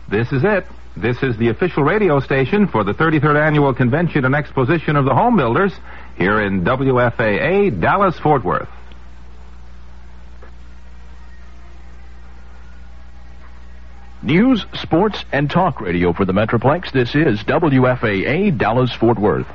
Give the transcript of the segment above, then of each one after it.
This is it. This is the official radio station for the 33rd Annual Convention and Exposition of the Home Builders here in WFAA, Dallas-Fort Worth. News, sports, and talk radio for the Metroplex. This is WFAA, Dallas-Fort Worth.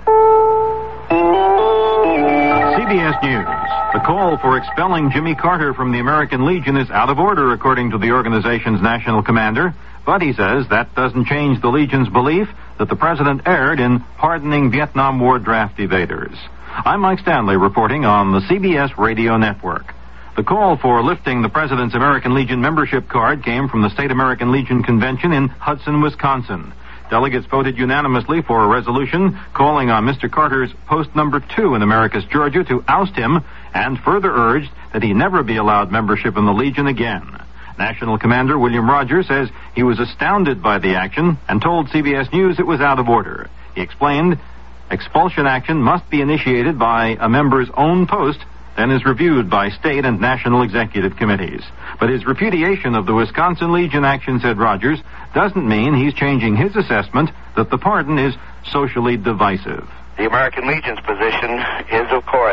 CBS News. The call for expelling Jimmy Carter from the American Legion is out of order, according to the organization's national commander. But he says that doesn't change the Legion's belief that the president erred in pardoning Vietnam War draft evaders. I'm Mike Stanley reporting on the CBS Radio Network. The call for lifting the president's American Legion membership card came from the State American Legion Convention in Hudson, Wisconsin. Delegates voted unanimously for a resolution calling on Mr. Carter's post number 2 in Americus, Georgia, to oust him, and further urged that he never be allowed membership in the Legion again. National Commander William Rogers says he was astounded by the action and told CBS News it was out of order. He explained expulsion action must be initiated by a member's own post, then is reviewed by state and national executive committees. But his repudiation of the Wisconsin Legion action, said Rogers, doesn't mean he's changing his assessment that the pardon is socially divisive. The American Legion's position is, of course,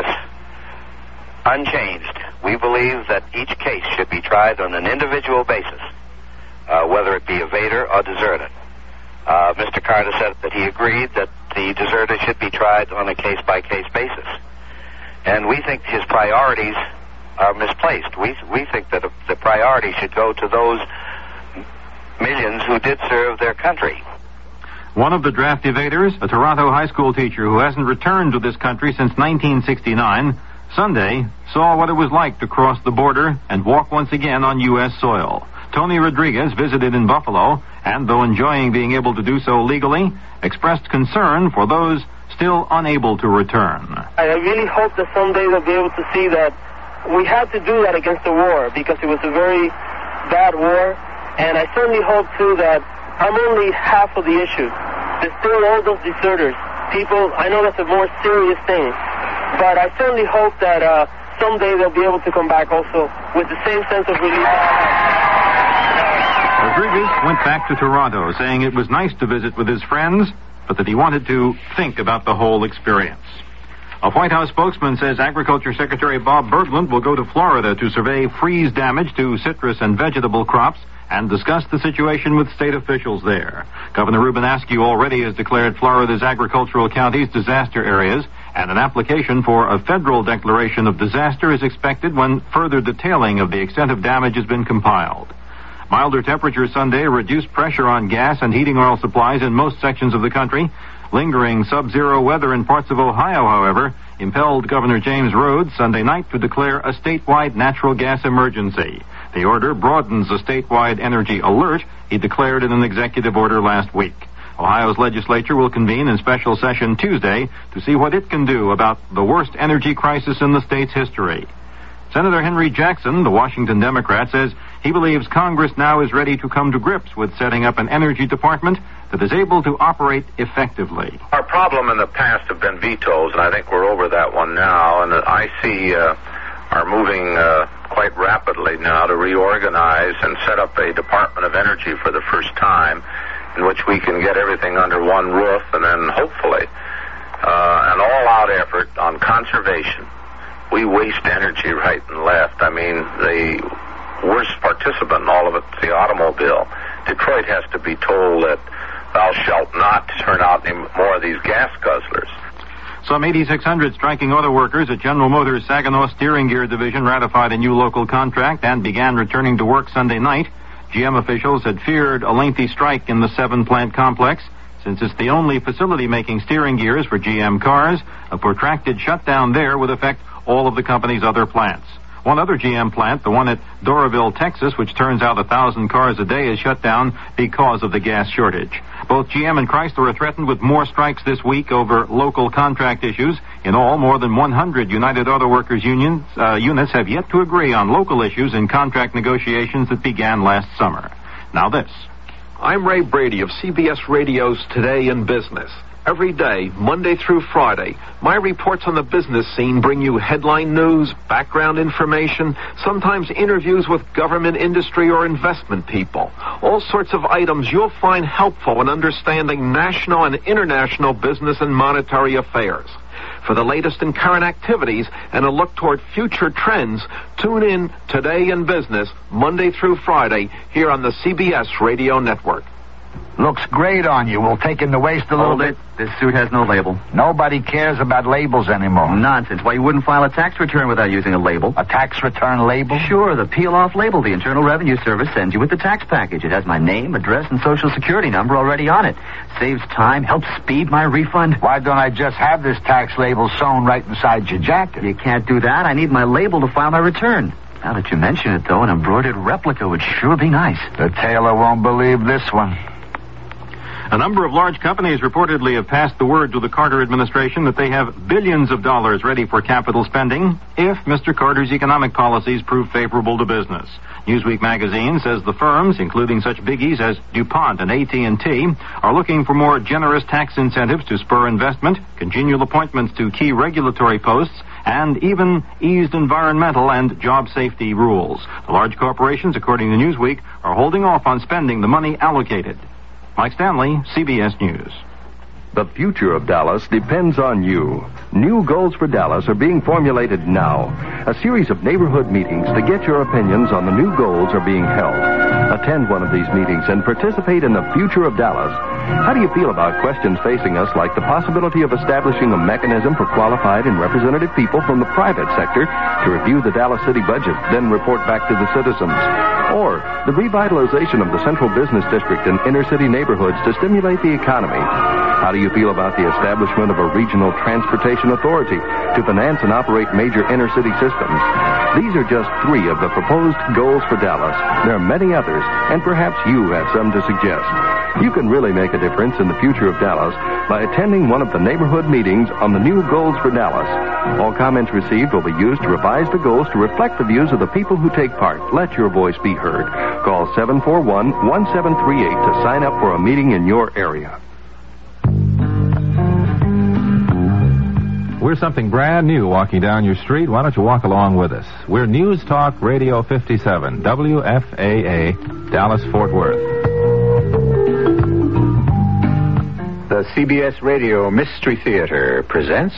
unchanged. We believe that each case should be tried on an individual basis, whether it be evader or deserter. Mr. Carter said that he agreed that the deserter should be tried on a case-by-case basis. And we think his priorities are misplaced. We think that the priority should go to those millions who did serve their country. One of the draft evaders, a Toronto high school teacher who hasn't returned to this country since 1969, Sunday saw what it was like to cross the border and walk once again on U.S. soil. Tony Rodriguez visited in Buffalo, and though enjoying being able to do so legally, expressed concern for those still unable to return. I really hope that someday they'll be able to see that we had to do that against the war because it was a very bad war, and I certainly hope, too, that I'm only half of the issue. There's still all those deserters. People, I know that's a more serious thing, but I certainly hope that someday they'll be able to come back also with the same sense of relief. Rodriguez went back to Toronto, saying it was nice to visit with his friends, but that he wanted to think about the whole experience. A White House spokesman says Agriculture Secretary Bob Bergland will go to Florida to survey freeze damage to citrus and vegetable crops and discuss the situation with state officials there. Governor Ruben Askew already has declared Florida's agricultural counties disaster areas, and an application for a federal declaration of disaster is expected when further detailing of the extent of damage has been compiled. Milder temperatures Sunday reduced pressure on gas and heating oil supplies in most sections of the country. Lingering sub-zero weather in parts of Ohio, however, impelled Governor James Rhodes Sunday night to declare a statewide natural gas emergency. The order broadens the statewide energy alert he declared in an executive order last week. Ohio's legislature will convene in special session Tuesday to see what it can do about the worst energy crisis in the state's history. Senator Henry Jackson, the Washington Democrat, says he believes Congress now is ready to come to grips with setting up an energy department that is able to operate effectively. Our problem in the past have been vetoes, and I think we're over that one now, and I see are moving quite rapidly now to reorganize and set up a Department of Energy for the first time, in which we can get everything under one roof, and then hopefully an all-out effort on conservation. We waste energy right and left. I mean, the worst participant in all of it is the automobile. Detroit has to be told that thou shalt not turn out any more of these gas guzzlers. Some 8,600 striking auto workers at General Motors' Saginaw Steering Gear Division ratified a new local contract and began returning to work Sunday night. GM officials had feared a lengthy strike in the 7-plant complex. Since it's the only facility making steering gears for GM cars, a protracted shutdown there would affect all of the company's other plants. One other GM plant, the one at Doraville, Texas, which turns out 1,000 cars a day, is shut down because of the gas shortage. Both GM and Chrysler are threatened with more strikes this week over local contract issues. In all, more than 100 United Auto Workers units have yet to agree on local issues in contract negotiations that began last summer. Now this. I'm Ray Brady of CBS Radio's Today in Business. Every day, Monday through Friday, my reports on the business scene bring you headline news, background information, sometimes interviews with government, industry, or investment people. All sorts of items you'll find helpful in understanding national and international business and monetary affairs. For the latest in current activities and a look toward future trends, tune in Today in Business, Monday through Friday, here on the CBS Radio Network. Looks great on you. We'll take in the waist a little bit. This suit has no label. Nobody cares about labels anymore. Nonsense. Why, you wouldn't file a tax return without using a label. A tax return label? Sure, the peel-off label the Internal Revenue Service sends you with the tax package. It has my name, address, and Social Security number already on it. Saves time, helps speed my refund. Why don't I just have this tax label sewn right inside your jacket? You can't do that. I need my label to file my return. Now that you mention it, though, an embroidered replica would sure be nice. The tailor won't believe this one. A number of large companies reportedly have passed the word to the Carter administration that they have billions of dollars ready for capital spending if Mr. Carter's economic policies prove favorable to business. Newsweek magazine says the firms, including such biggies as DuPont and AT&T, are looking for more generous tax incentives to spur investment, congenial appointments to key regulatory posts, and even eased environmental and job safety rules. The large corporations, according to Newsweek, are holding off on spending the money allocated. Mike Stanley, CBS News. The future of Dallas depends on you. New goals for Dallas are being formulated now. A series of neighborhood meetings to get your opinions on the new goals are being held. Attend one of these meetings and participate in the future of Dallas. How do you feel about questions facing us like the possibility of establishing a mechanism for qualified and representative people from the private sector to review the Dallas city budget, then report back to the citizens? Or the revitalization of the central business district and inner-city neighborhoods to stimulate the economy? How do you feel about the establishment of a regional transportation authority to finance and operate major inner-city systems? These are just three of the proposed goals for Dallas. There are many others, and perhaps you have some to suggest. You can really make a difference in the future of Dallas by attending one of the neighborhood meetings on the new goals for Dallas. All comments received will be used to revise the goals to reflect the views of the people who take part. Let your voice be heard. Call 741-1738 to sign up for a meeting in your area. We're something brand new walking down your street. Why don't you walk along with us? We're News Talk Radio 57, WFAA, Dallas-Fort Worth. The CBS Radio Mystery Theater presents...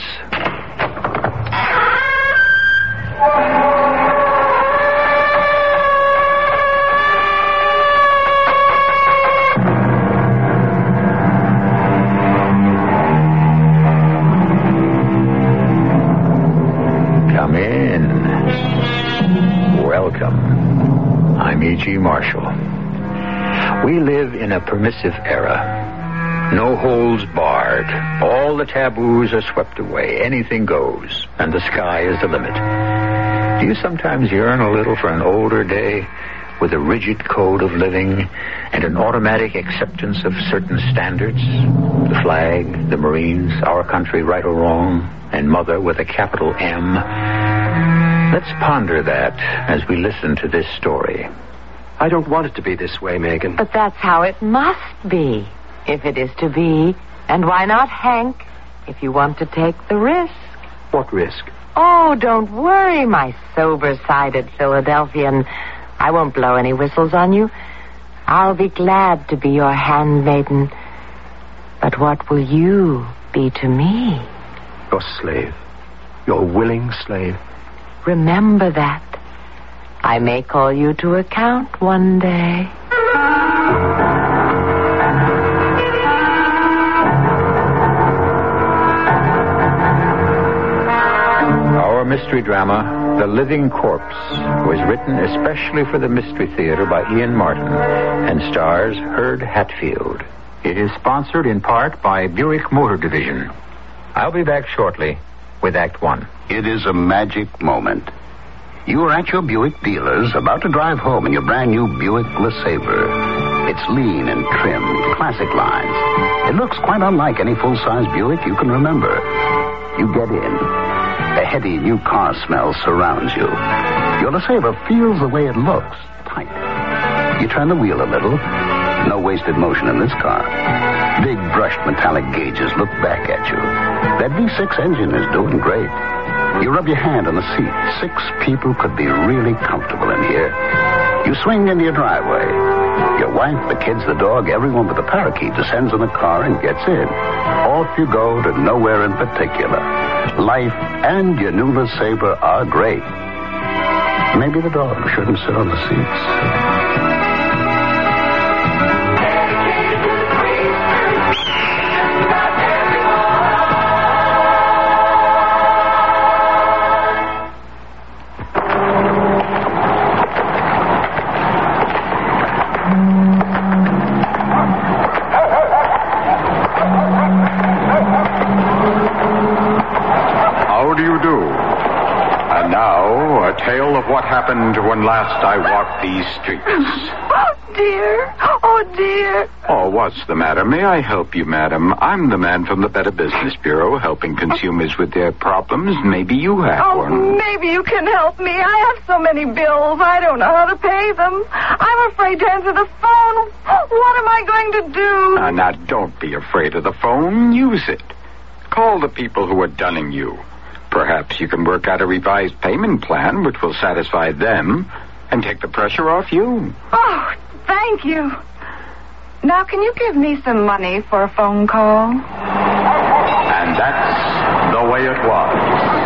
Come in. Welcome. I'm E.G. Marshall. We live in a permissive era. No holds barred. All the taboos are swept away. Anything goes, and the sky is the limit. Do you sometimes yearn a little for an older day with a rigid code of living and an automatic acceptance of certain standards? The flag, the Marines, our country, right or wrong, and Mother with a capital M. Let's ponder that as we listen to this story. I don't want it to be this way, Megan. But that's how it must be. If it is to be. And why not Hank, if you want to take the risk? What risk? Oh, don't worry, my sober-sided Philadelphian. I won't blow any whistles on you. I'll be glad to be your handmaiden. But what will you be to me? Your slave. Your willing slave. Remember that. I may call you to account one day. Our mystery drama, The Living Corpse, was written especially for the Mystery Theater by Ian Martin and stars Herd Hatfield. It is sponsored in part by Buick Motor Division. I'll be back shortly with Act One. It is a magic moment. You are at your Buick dealers, about to drive home in your brand new Buick LeSabre. It's lean and trim, classic lines. It looks quite unlike any full-size Buick you can remember. You get in. A heady new car smell surrounds you. Your LeSabre feels the way it looks, tight. You turn the wheel a little. No wasted motion in this car. Big brushed metallic gauges look back at you. That V6 engine is doing great. You rub your hand on the seat. 6 people could be really comfortable in here. You swing into your driveway. Your wife, the kids, the dog, everyone but the parakeet descends in the car and gets in. Off you go to nowhere in particular. Life and your new LeSabre are great. Maybe the dog shouldn't sit on the seats. What happened when last I walked these streets? Oh, dear. Oh, dear. Oh, what's the matter? May I help you, madam? I'm the man from the Better Business Bureau, helping consumers with their problems. Maybe you have one. Maybe you can help me. I have so many bills. I don't know how to pay them. I'm afraid to answer the phone. What am I going to do? Now, don't be afraid of the phone. Use it. Call the people who are dunning you. Perhaps you can work out a revised payment plan which will satisfy them and take the pressure off you. Oh, thank you. Now, can you give me some money for a phone call? And that's the way it was.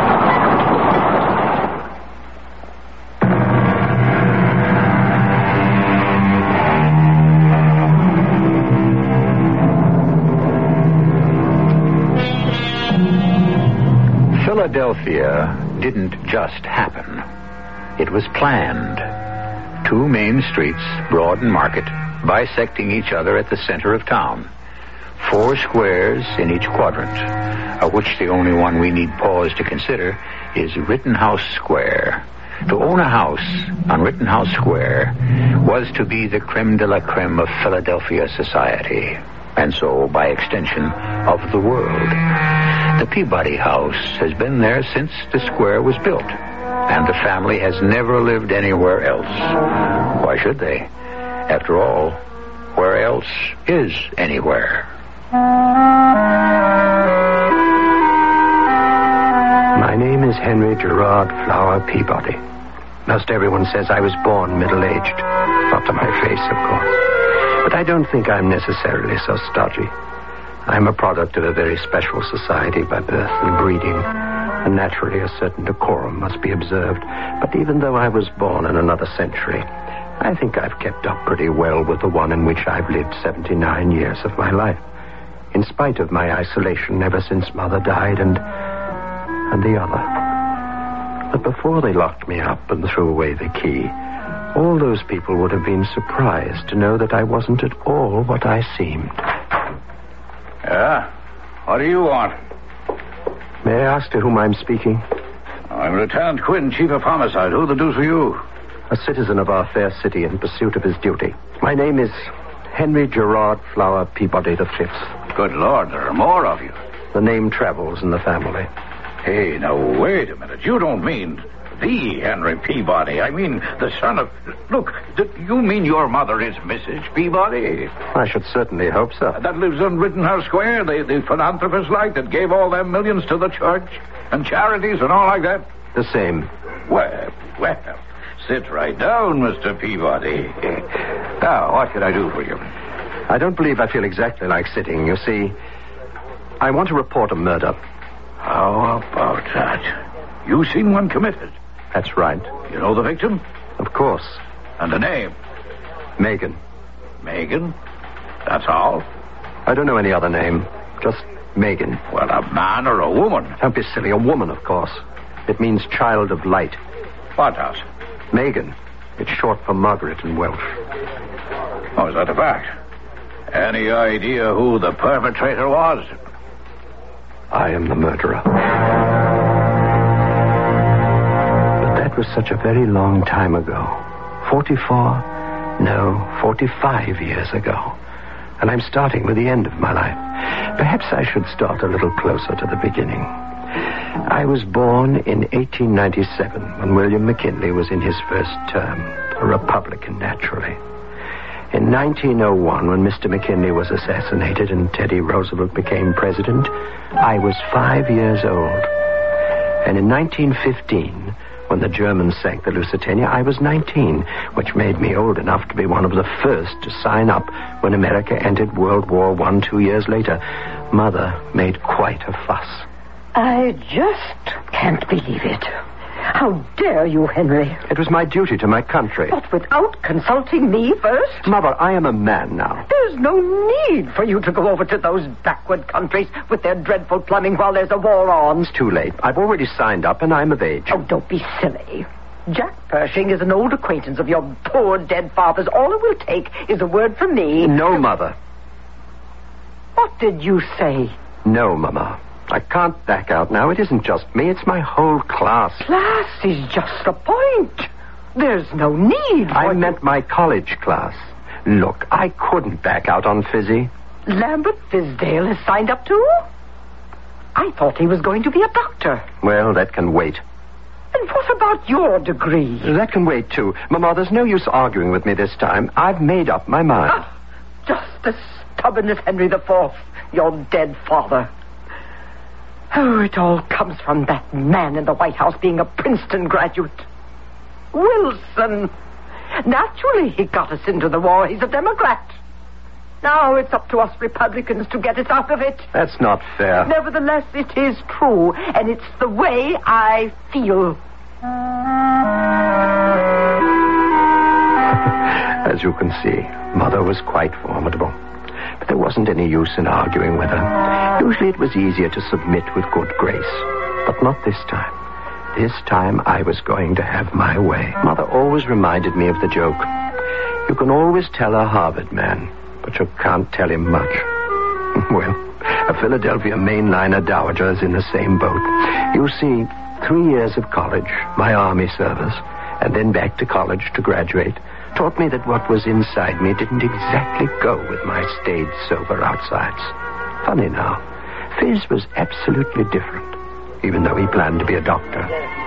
Philadelphia didn't just happen. It was planned. 2 main streets, Broad and Market, bisecting each other at the center of town. 4 squares in each quadrant, of which the only one we need pause to consider is Rittenhouse Square. To own a house on Rittenhouse Square was to be the creme de la creme of Philadelphia society, and so, by extension, of the world. The Peabody House has been there since the square was built, and the family has never lived anywhere else. Why should they? After all, where else is anywhere? My name is Henry Gerard Flower Peabody. Most everyone says I was born middle-aged. Not to my face, of course. But I don't think I'm necessarily so stodgy. I'm a product of a very special society by birth and breeding, and naturally a certain decorum must be observed. But even though I was born in another century, I think I've kept up pretty well with the one in which I've lived 79 years of my life, in spite of my isolation ever since Mother died and the other. But before they locked me up and threw away the key, all those people would have been surprised to know that I wasn't at all what I seemed. Yeah? What do you want? May I ask to whom I'm speaking? I'm Lieutenant Quinn, Chief of Homicide. Who the deuce are you? A citizen of our fair city in pursuit of his duty. My name is Henry Gerard Flower Peabody V. Good Lord, there are more of you. The name travels in the family. Hey, now, wait a minute. You don't mean the Henry Peabody. I mean the son of... Look, you mean your mother is Mrs. Peabody? I should certainly hope so. That lives on Rittenhouse Square, the philanthropist like that gave all them millions to the church and charities and all like that? The same. Well, sit right down, Mr. Peabody. Now, what can I do for you? I don't believe I feel exactly like sitting. You see, I want to report a murder. How about that? You seen one committed? That's right. You know the victim? Of course. And the name? Megan. Megan? That's all? I don't know any other name. Just Megan. Well, a man or a woman? Don't be silly. A woman, of course. It means child of light. What does? Megan. It's short for Margaret in Welsh. Oh, is that a fact? Any idea who the perpetrator was? I am the murderer. That was such a very long time ago. 45 years ago. And I'm starting with the end of my life. Perhaps I should start a little closer to the beginning. I was born in 1897 when William McKinley was in his first term, a Republican naturally. In 1901, when Mr. McKinley was assassinated and Teddy Roosevelt became president, I was 5 years old. And in 1915, when the Germans sank the Lusitania, I was 19, which made me old enough to be one of the first to sign up when America entered World War I 2 years later. Mother made quite a fuss. I just can't believe it. How dare you, Henry? It was my duty to my country. But without consulting me first? Mother, I am a man now. There's no need for you to go over to those backward countries with their dreadful plumbing while there's a war on. It's too late. I've already signed up and I'm of age. Oh, don't be silly. Jack Pershing is an old acquaintance of your poor dead father's. All it will take is a word from me. No, Mother. What did you say? No, Mama. I can't back out now. It isn't just me. It's my whole class. Class is just the point. There's no need for I meant my college class. Look, I couldn't back out on Fizzy. Lambert Fizdale has signed up too? I thought he was going to be a doctor. Well, that can wait. And what about your degree? That can wait, too. Mama, there's no use arguing with me this time. I've made up my mind. Just as stubborn as Henry IV, your dead father. Oh, it all comes from that man in the White House being a Princeton graduate. Wilson. Naturally, he got us into the war. He's a Democrat. Now it's up to us Republicans to get us out of it. That's not fair. Nevertheless, it is true, and it's the way I feel. As you can see, Mother was quite formidable. But there wasn't any use in arguing with her. Usually it was easier to submit with good grace. But not this time. This time I was going to have my way. Mother always reminded me of the joke. You can always tell a Harvard man, but you can't tell him much. Well, a Philadelphia mainliner dowager is in the same boat. You see, 3 years of college, my Army service, and then back to college to graduate, taught me that what was inside me didn't exactly go with my staid, sober outsides. Funny now, Fizz was absolutely different, even though he planned to be a doctor.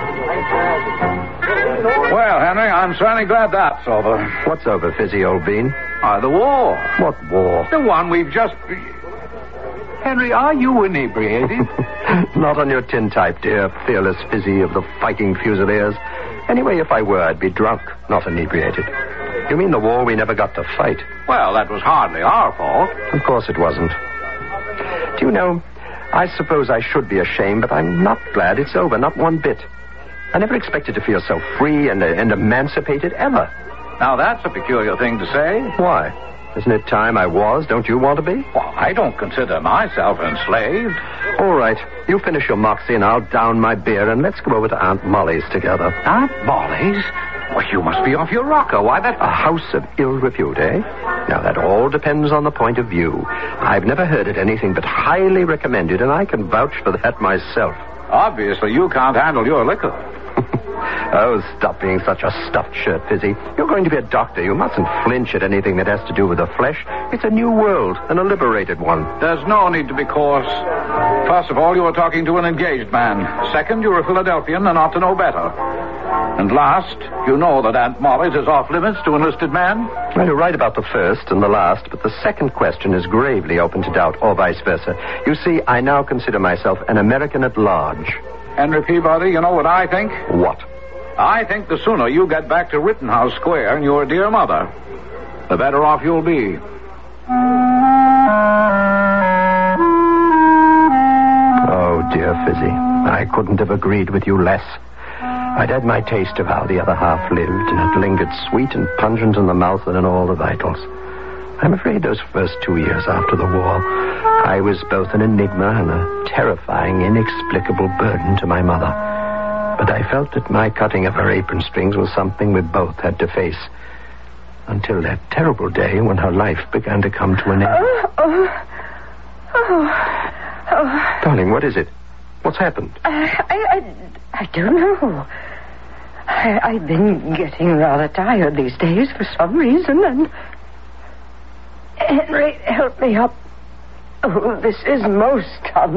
Well, Henry, I'm certainly glad that's over. What's over, Fizzy, old bean? The war. What war? The one we've just... Henry, are you inebriated? Not on your tin type, dear fearless Fizzy of the fighting Fusiliers. Anyway, if I were, I'd be drunk, not inebriated. You mean the war we never got to fight? Well, that was hardly our fault. Of course it wasn't. Do you know, I suppose I should be ashamed, but I'm not glad it's over, not one bit. I never expected to feel so free and emancipated, ever. Now, that's a peculiar thing to say. Why? Isn't it time I was? Don't you want to be? Well, I don't consider myself enslaved. All right. You finish your moxie and I'll down my beer and let's go over to Aunt Molly's together. Aunt Molly's? Well, you must be off your rocker. Why, that... A house of ill repute, eh? Now, that all depends on the point of view. I've never heard it anything but highly recommended, and I can vouch for that myself. Obviously, you can't handle your liquor. Oh, stop being such a stuffed shirt, Fizzy. You're going to be a doctor. You mustn't flinch at anything that has to do with the flesh. It's a new world, and a liberated one. There's no need to be coarse. First of all, you are talking to an engaged man. Second, you're a Philadelphian and ought to know better. And last, you know that Aunt Molly's is off limits to enlisted men? Well, you're right about the first and the last, but the second question is gravely open to doubt, or vice versa. You see, I now consider myself an American at large. Henry Peabody, you know what I think? What? I think the sooner you get back to Rittenhouse Square and your dear mother, the better off you'll be. Oh, dear Fizzy, I couldn't have agreed with you less. I'd had my taste of how the other half lived, and it lingered sweet and pungent in the mouth and in all the vitals. I'm afraid those first 2 years after the war, I was both an enigma and a terrifying, inexplicable burden to my mother. But I felt that my cutting of her apron strings was something we both had to face. Until that terrible day when her life began to come to an end. Darling, what is it? What's happened? I don't know. I've been getting rather tired these days for some reason, and... Henry, help me up. Oh, this is most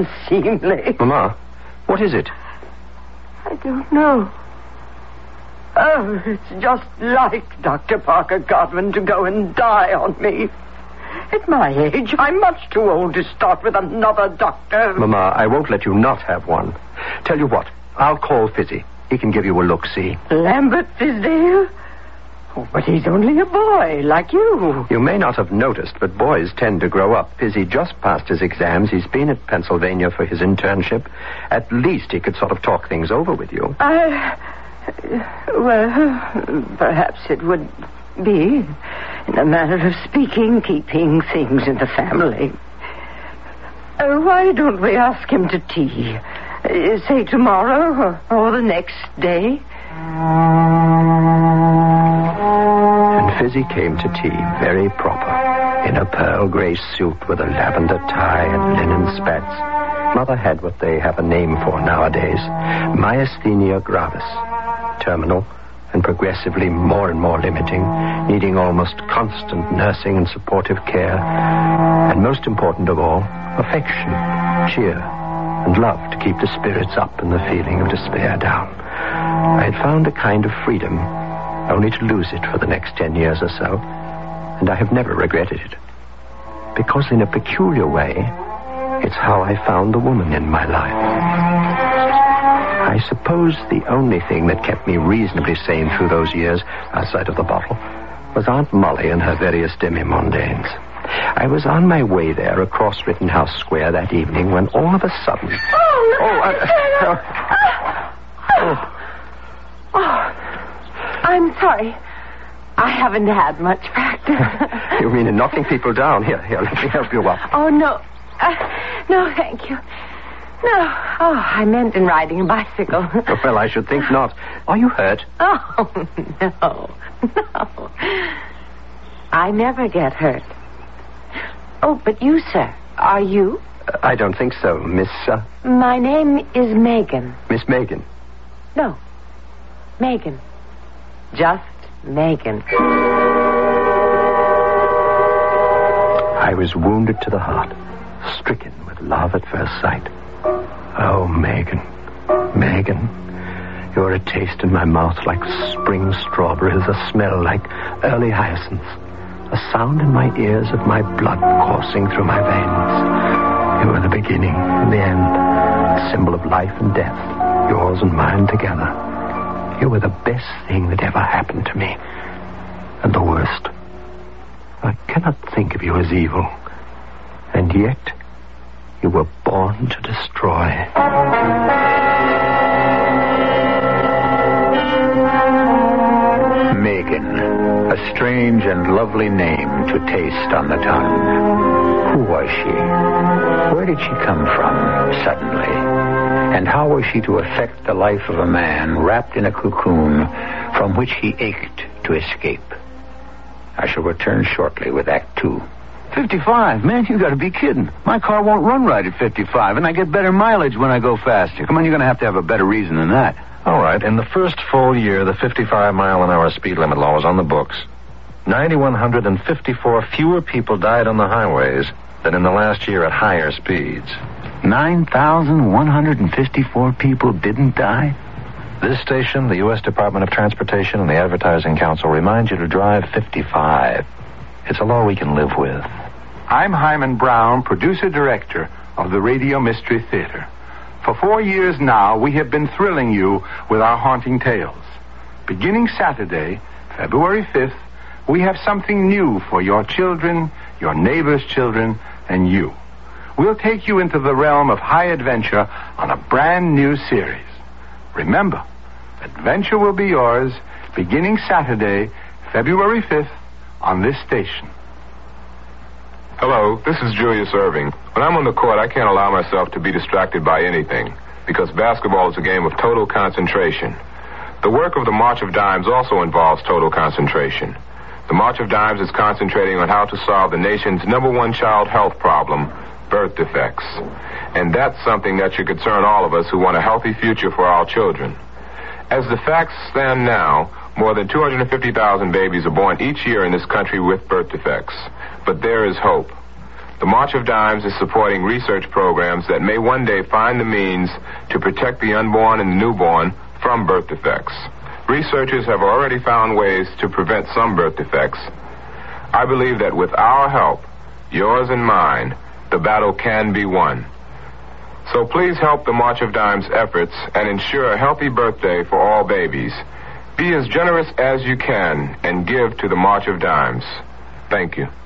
unseemly. Mama, what is it? I don't know. Oh, it's just like Dr. Parker Godwin to go and die on me. At my age, I'm much too old to start with another doctor. Mama, I won't let you not have one. Tell you what, I'll call Fizzy. He can give you a look-see. Lambert Fisdale? Oh, but he's only a boy, like you. You may not have noticed, but boys tend to grow up. Fizzy just passed his exams. He's been at Pennsylvania for his internship. At least he could sort of talk things over with you. Well, perhaps it would be, in a manner of speaking, keeping things in the family. Why don't we ask him to tea? Say tomorrow or the next day? And Fizzy came to tea, very proper, in a pearl gray suit with a lavender tie and linen spats. Mother had what they have a name for nowadays, myasthenia gravis, terminal and progressively more and more limiting, needing almost constant nursing and supportive care, and most important of all, affection, cheer, and love to keep the spirits up and the feeling of despair down. I had found a kind of freedom, only to lose it for the next 10 years or so, and I have never regretted it. Because in a peculiar way, it's how I found the woman in my life. I suppose the only thing that kept me reasonably sane through those years, outside of the bottle, was Aunt Molly and her various demi-mondaines. I was on my way there across Rittenhouse Square that evening when all of a sudden... I'm sorry. I haven't had much practice. You mean in knocking people down? Here, let me help you up. Oh, no. No, thank you. No. Oh, I meant in riding a bicycle. Well, I should think not. Are you hurt? Oh, no. I never get hurt. Oh, but you, sir, are you? I don't think so, Miss... My name is Megan. Miss Megan? No. Megan. Just Megan. I was wounded to the heart, stricken with love at first sight. Oh, Megan, you're a taste in my mouth like spring strawberries, a smell like early hyacinths, a sound in my ears of my blood coursing through my veins. You were the beginning and the end, a symbol of life and death, yours and mine together. You were the best thing that ever happened to me, and the worst. I cannot think of you as evil, and yet you were born to destroy. Megan, a strange and lovely name to taste on the tongue. Who was she? Where did she come from, suddenly? And how was she to affect the life of a man wrapped in a cocoon from which he ached to escape? I shall return shortly with Act 2. 55? Man, you gotta be kidding. My car won't run right at 55, and I get better mileage when I go faster. Come on, you're gonna have a better reason than that. All right, in the first full year, the 55-mile-an-hour speed limit law was on the books. 9,154 fewer people died on the highways than in the last year at higher speeds. 9,154 people didn't die? This station, the U.S. Department of Transportation, and the Advertising Council remind you to drive 55. It's a law we can live with. I'm Hyman Brown, producer-director of the Radio Mystery Theater. For 4 years now, we have been thrilling you with our haunting tales. Beginning Saturday, February 5th, we have something new for your children, your neighbors' children, and you. We'll take you into the realm of high adventure on a brand new series. Remember, adventure will be yours beginning Saturday, February 5th, on this station. Hello, this is Julius Irving. When I'm on the court, I can't allow myself to be distracted by anything, because basketball is a game of total concentration. The work of the March of Dimes also involves total concentration. The March of Dimes is concentrating on how to solve the nation's #1 child health problem, birth defects. And that's something that should concern all of us who want a healthy future for our children. As the facts stand now, more than 250,000 babies are born each year in this country with birth defects. But there is hope. The March of Dimes is supporting research programs that may one day find the means to protect the unborn and the newborn from birth defects. Researchers have already found ways to prevent some birth defects. I believe that with our help, yours and mine, the battle can be won. So please help the March of Dimes efforts and ensure a healthy birthday for all babies. Be as generous as you can and give to the March of Dimes. Thank you.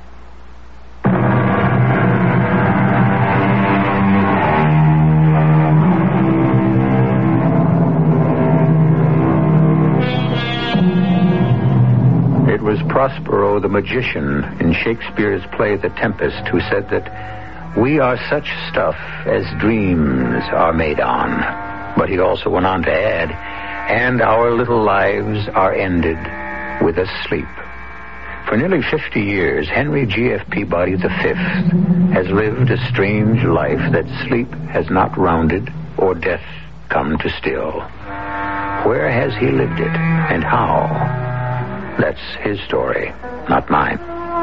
It was Prospero the magician in Shakespeare's play The Tempest who said that we are such stuff as dreams are made on. But he also went on to add, and our little lives are ended with a sleep. For nearly 50 years, Henry G.F. Peabody V has lived a strange life that sleep has not rounded or death come to still. Where has he lived it, and how? That's his story, not mine.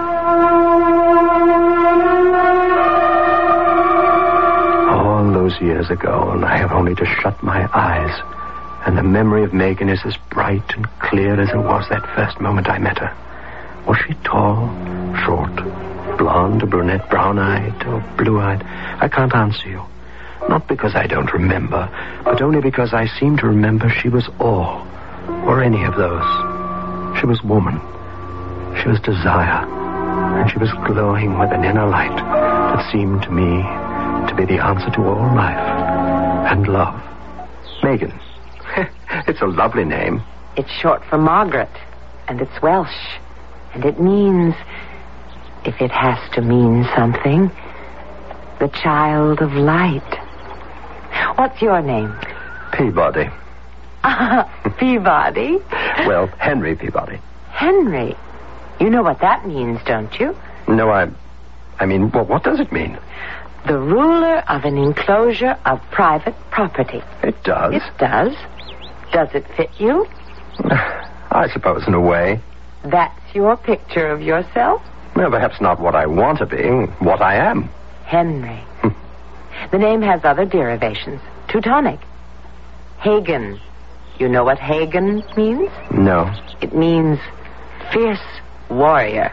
All those years ago, and I have only to shut my eyes, and the memory of Megan is as bright and clear as it was that first moment I met her. Was she tall, short, blonde, or brunette, brown-eyed, or blue-eyed? I can't answer you. Not because I don't remember, but only because I seem to remember she was all, or any of those. She was woman. She was desire. And she was glowing with an inner light that seemed to me to be the answer to all life and love. Megan. It's a lovely name. It's short for Margaret, and it's Welsh. And it means, if it has to mean something, the child of light. What's your name? Peabody. Peabody? Well, Henry Peabody. Henry? You know what that means, don't you? No, I mean, well, what does it mean? The ruler of an enclosure of private property. It does? It does. Does it fit you? I suppose, in a way. That's your picture of yourself? Well, perhaps not what I want to be, what I am. Henry. The name has other derivations. Teutonic. Hagen. You know what Hagen means? No. It means fierce warrior.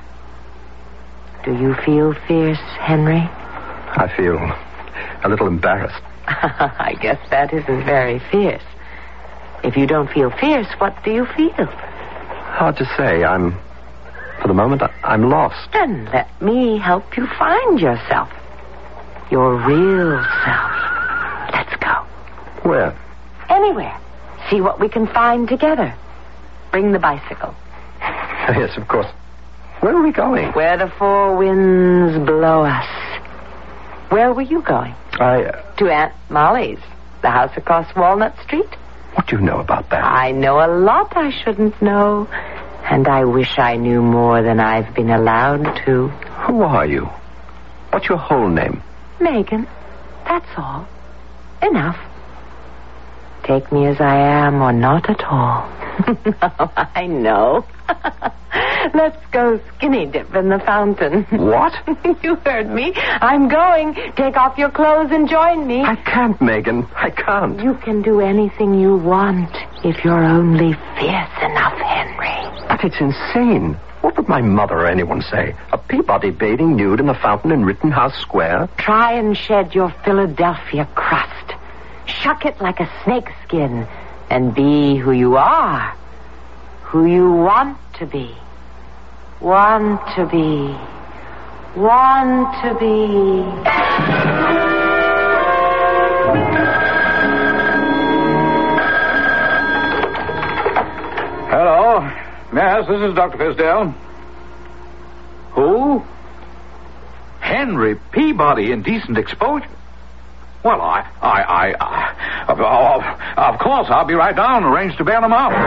Do you feel fierce, Henry? I feel a little embarrassed. I guess that isn't very fierce. If you don't feel fierce, what do you feel? Hard to say. For the moment, I'm lost. Then let me help you find yourself. Your real self. Let's go. Where? Anywhere. See what we can find together. Bring the bicycle. Yes, of course. Where are we going? Where the four winds blow us. Where were you going? To Aunt Molly's, the house across Walnut Street. What do you know about that? I know a lot I shouldn't know. And I wish I knew more than I've been allowed to. Who are you? What's your whole name? Megan. That's all. Enough. Take me as I am or not at all. No, I know. Let's go skinny dip in the fountain. What? You heard me. I'm going. Take off your clothes and join me. I can't, Megan. I can't. You can do anything you want if you're only fierce enough, Henry. But it's insane. What would my mother or anyone say? A Peabody bathing nude in the fountain in Rittenhouse Square? Try and shed your Philadelphia crust. Shuck it like a snakeskin and be who you are. Who you want to be. Want to be. Want to be. Hello. Yes, this is Dr. Fisdale. Who? Henry Peabody, Indecent Exposure. Well, of course, I'll be right down and arrange to bail him out.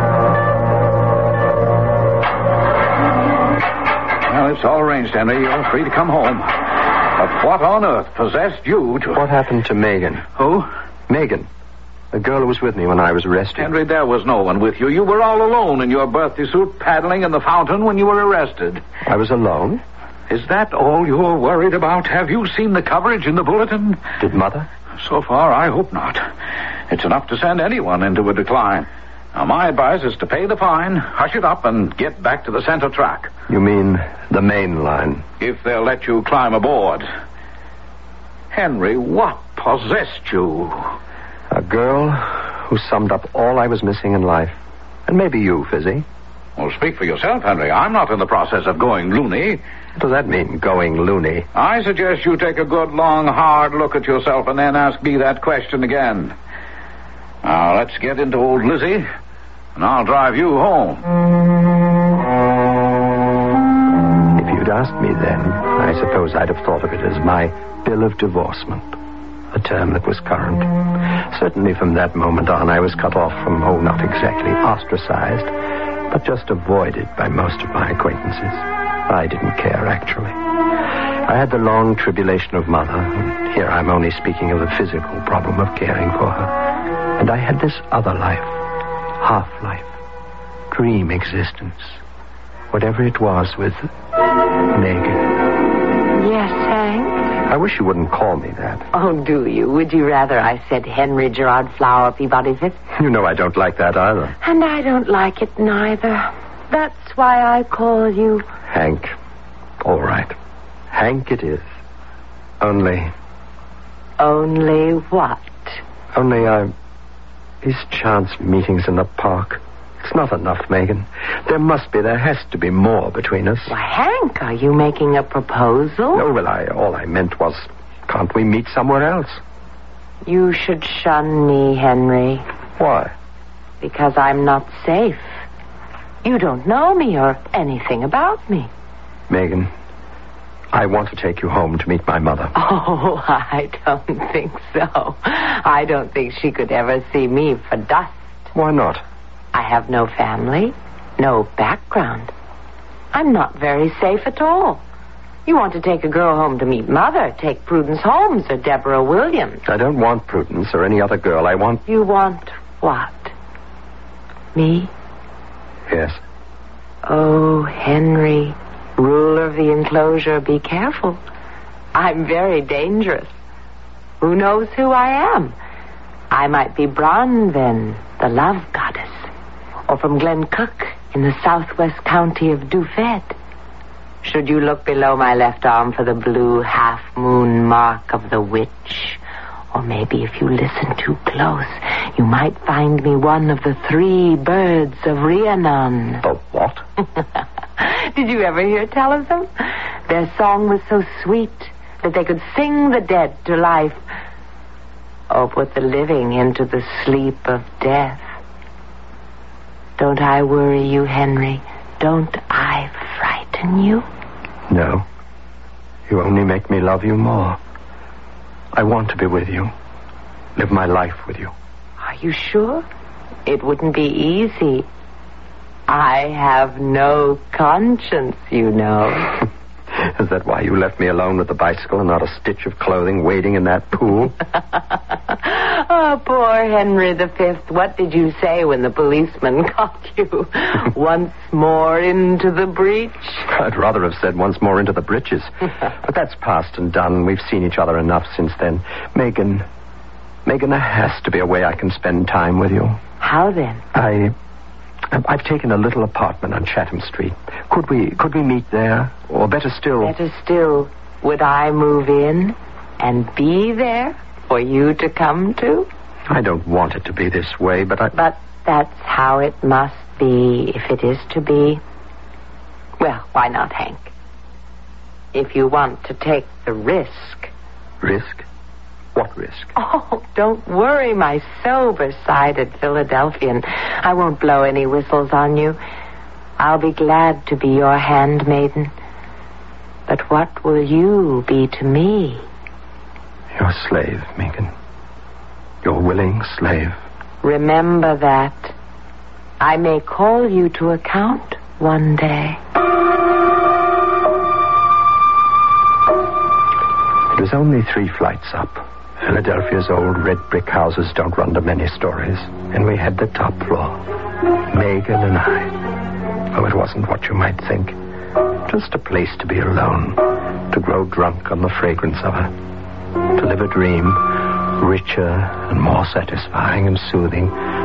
Well, it's all arranged, Henry. You're free to come home. But what on earth possessed you to... What happened to Megan? Who? Megan. The girl who was with me when I was arrested. Henry, there was no one with you. You were all alone in your birthday suit paddling in the fountain when you were arrested. I was alone? Is that all you're worried about? Have you seen the coverage in the bulletin? Did Mother? So far, I hope not. It's enough to send anyone into a decline. Now, my advice is to pay the fine, hush it up, and get back to the center track. You mean the main line? If they'll let you climb aboard. Henry, what possessed you? A girl who summed up all I was missing in life. And maybe you, Fizzy. Well, speak for yourself, Henry. I'm not in the process of going loony. What does that mean, going loony? I suggest you take a good, long, hard look at yourself and then ask me that question again. Now, let's get into old Lizzie, and I'll drive you home. If you'd asked me then, I suppose I'd have thought of it as my bill of divorcement, a term that was current. Certainly from that moment on, I was cut off from, not exactly ostracized, but just avoided by most of my acquaintances. I didn't care, actually. I had the long tribulation of mother, and here I'm only speaking of the physical problem of caring for her. And I had this other life, half-life, dream existence, whatever it was with Megan. Yes, Hank? I wish you wouldn't call me that. Oh, do you? Would you rather I said Henry Gerard Flower Peabody Fifth? You know I don't like that either. And I don't like it neither. That's why I call you... Hank. All right. Hank it is. Only... Only what? Only these chance meetings in the park. It's not enough, Megan. There has to be more between us. Why, Hank, are you making a proposal? No, well, all I meant was, can't we meet somewhere else? You should shun me, Henry. Why? Because I'm not safe. You don't know me or anything about me. Megan, I want to take you home to meet my mother. Oh, I don't think so. I don't think she could ever see me for dust. Why not? I have no family, no background. I'm not very safe at all. You want to take a girl home to meet Mother, take Prudence Holmes or Deborah Williams. I don't want Prudence or any other girl. I want... You want what? Me? Yes. Oh, Henry, ruler of the enclosure, be careful. I'm very dangerous. Who knows who I am? I might be Bronwen, the love goddess, or from Glencook in the southwest county of Dufed. Should you look below my left arm for the blue half-moon mark of the witch, or maybe if you listen too close, you might find me one of the 3 birds of Rhiannon. The what? Did you ever hear tell of them? Their song was so sweet that they could sing the dead to life, or put the living into the sleep of death. Don't I worry you, Henry? Don't I frighten you? No. You only make me love you more. I want to be with you. Live my life with you. Are you sure? It wouldn't be easy. I have no conscience, you know. Is that why you left me alone with the bicycle and not a stitch of clothing waiting in that pool? Oh, poor Henry V. What did you say when the policeman caught you? Once more into the breach? I'd rather have said once more into the breeches. But that's past and done. We've seen each other enough since then. Megan, there has to be a way I can spend time with you. How then? I've taken a little apartment on Chatham Street. Could we meet there? Or better still... Better still, would I move in and be there for you to come to? I don't want it to be this way, but But that's how it must be, if it is to be. Well, why not, Hank? If you want to take the risk. Risk? What risk? Oh, don't worry, my sober-sided Philadelphian. I won't blow any whistles on you. I'll be glad to be your handmaiden. But what will you be to me? Your slave, Megan. Your willing slave. Remember that. I may call you to account one day. It was only 3 flights up. Philadelphia's old red brick houses don't run to many stories, and we had the top floor. Megan and I. Oh, it wasn't what you might think. Just a place to be alone, to grow drunk on the fragrance of her, to live a dream richer and more satisfying and soothing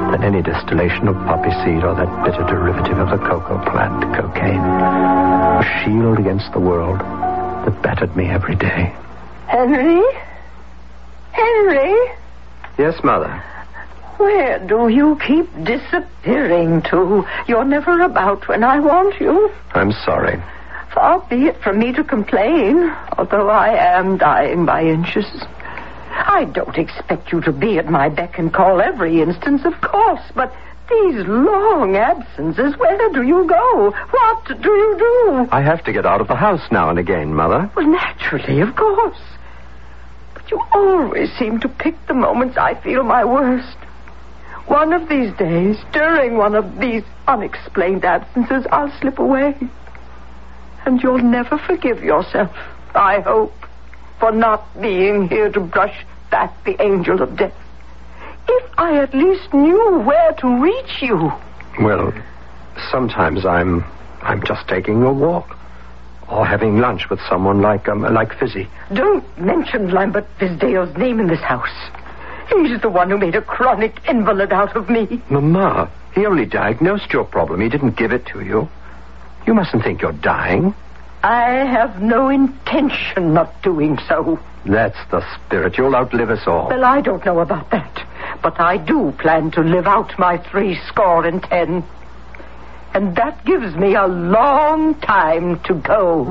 than any distillation of poppy seed or that bitter derivative of the cocoa plant, cocaine. A shield against the world that battered me every day. Henry? Henry? Yes, Mother. Where do you keep disappearing to? You're never about when I want you. I'm sorry. Far be it from me to complain, although I am dying by inches. I don't expect you to be at my beck and call every instance, of course, but these long absences, where do you go? What do you do? I have to get out of the house now and again, Mother. Well, naturally, of course. But you always seem to pick the moments I feel my worst. One of these days, during one of these unexplained absences, I'll slip away. And you'll never forgive yourself, I hope, for not being here to brush back the angel of death. If I at least knew where to reach you. Well, sometimes I'm just taking a walk. Or having lunch with someone like Fizzy. Don't mention Lambert Fisdale's name in this house. He's the one who made a chronic invalid out of me. Mama, he only diagnosed your problem. He didn't give it to you. You mustn't think you're dying. I have no intention of doing so. That's the spirit. You'll outlive us all. Well, I don't know about that. But I do plan to live out my 70. And that gives me a long time to go.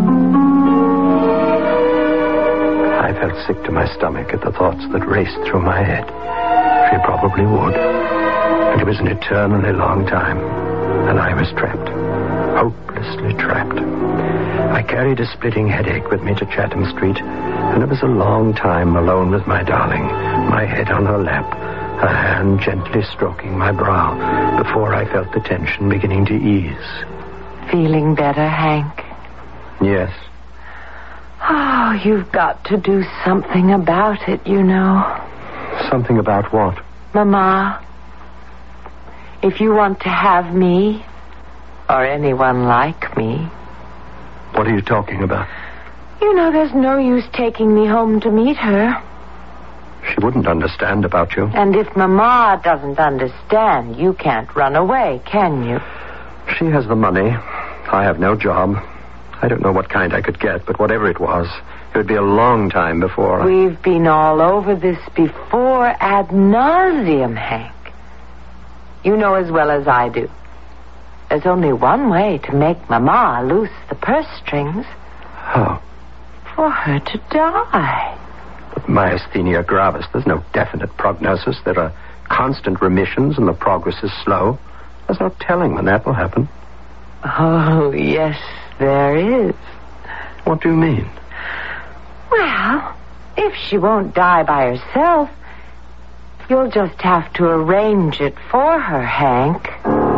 I felt sick to my stomach at the thoughts that raced through my head. She probably would. And it was an eternally long time. And I was trapped. Hopelessly trapped. I carried a splitting headache with me to Chatham Street, and it was a long time alone with my darling, my head on her lap, her hand gently stroking my brow, before I felt the tension beginning to ease. Feeling better, Hank? Yes. Oh, you've got to do something about it, you know. Something about what? Mama, if you want to have me, or anyone like me... What are you talking about? You know, there's no use taking me home to meet her. She wouldn't understand about you. And if Mama doesn't understand, you can't run away, can you? She has the money. I have no job. I don't know what kind I could get, but whatever it was, it would be a long time before... We've been all over this before ad nauseum, Hank. You know as well as I do. There's only one way to make Mama loose the purse strings. How? For her to die. But myasthenia gravis, there's no definite prognosis. There are constant remissions and the progress is slow. There's no telling when that will happen. Oh, yes, there is. What do you mean? Well, if she won't die by herself, you'll just have to arrange it for her, Hank.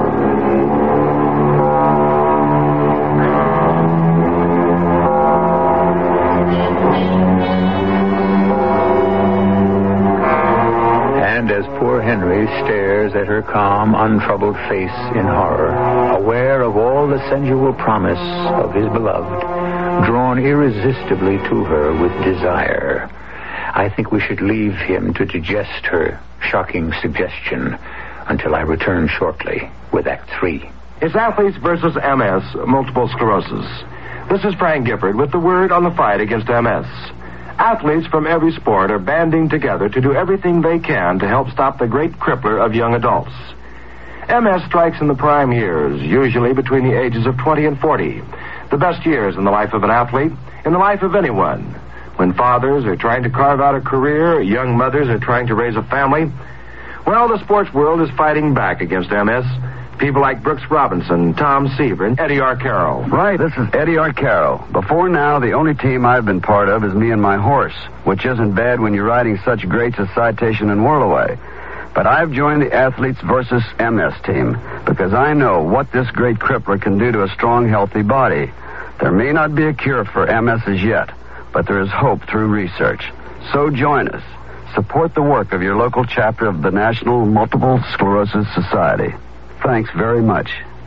As poor Henry stares at her calm, untroubled face in horror, aware of all the sensual promise of his beloved, drawn irresistibly to her with desire, I think we should leave him to digest her shocking suggestion until I return shortly with Act 3. It's Athletes versus MS, multiple sclerosis. This is Frank Gifford with the word on the fight against MS. Athletes from every sport are banding together to do everything they can to help stop the great crippler of young adults. MS strikes in the prime years, usually between the ages of 20 and 40. The best years in the life of an athlete, in the life of anyone. When fathers are trying to carve out a career, young mothers are trying to raise a family. Well, the sports world is fighting back against MS. People like Brooks Robinson, Tom Seaver, and Eddie Arcaro. Right, this is Eddie Arcaro. Before now, the only team I've been part of is me and my horse, which isn't bad when you're riding such greats as Citation and Whirlaway. But I've joined the Athletes versus MS team because I know what this great crippler can do to a strong, healthy body. There may not be a cure for MS as yet, but there is hope through research. So join us. Support the work of your local chapter of the National Multiple Sclerosis Society. Thanks very much.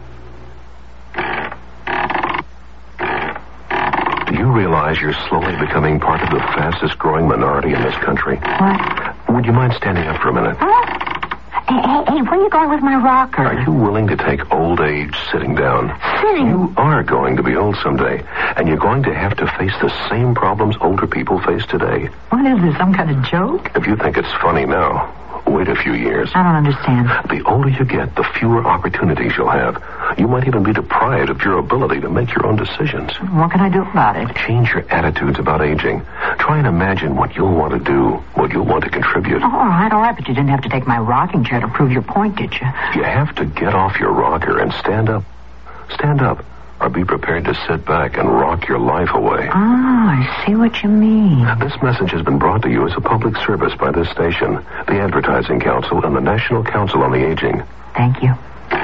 Do you realize you're slowly becoming part of the fastest growing minority in this country? What? Would you mind standing up for a minute? Hey, where are you going with my rocker? Are you willing to take old age sitting down? Sitting? You are going to be old someday, and you're going to have to face the same problems older people face today. What is this, some kind of joke? If you think it's funny now, wait a few years. I don't understand. The older you get, the fewer opportunities you'll have. You might even be deprived of your ability to make your own decisions. What can I do about it? Change your attitudes about aging. Try and imagine what you'll want to do, what you'll want to contribute. Oh, all right, but you didn't have to take my rocking chair to prove your point, did you? You have to get off your rocker and stand up. Stand up, or be prepared to sit back and rock your life away. I see what you mean. This message has been brought to you as a public service by this station, the Advertising Council, and the National Council on the Aging. Thank you.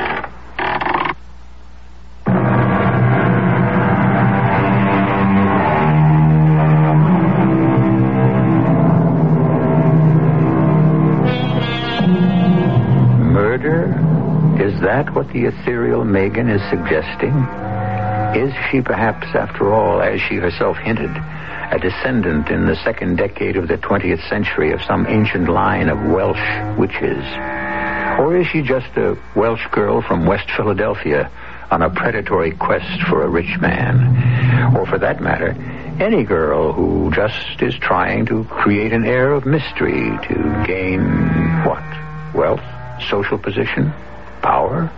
Is that what the ethereal Megan is suggesting? Is she perhaps, after all, as she herself hinted, a descendant in the second decade of the 20th century of some ancient line of Welsh witches? Or is she just a Welsh girl from West Philadelphia on a predatory quest for a rich man? Or for that matter, any girl who just is trying to create an air of mystery to gain what? Wealth? Social position? Power?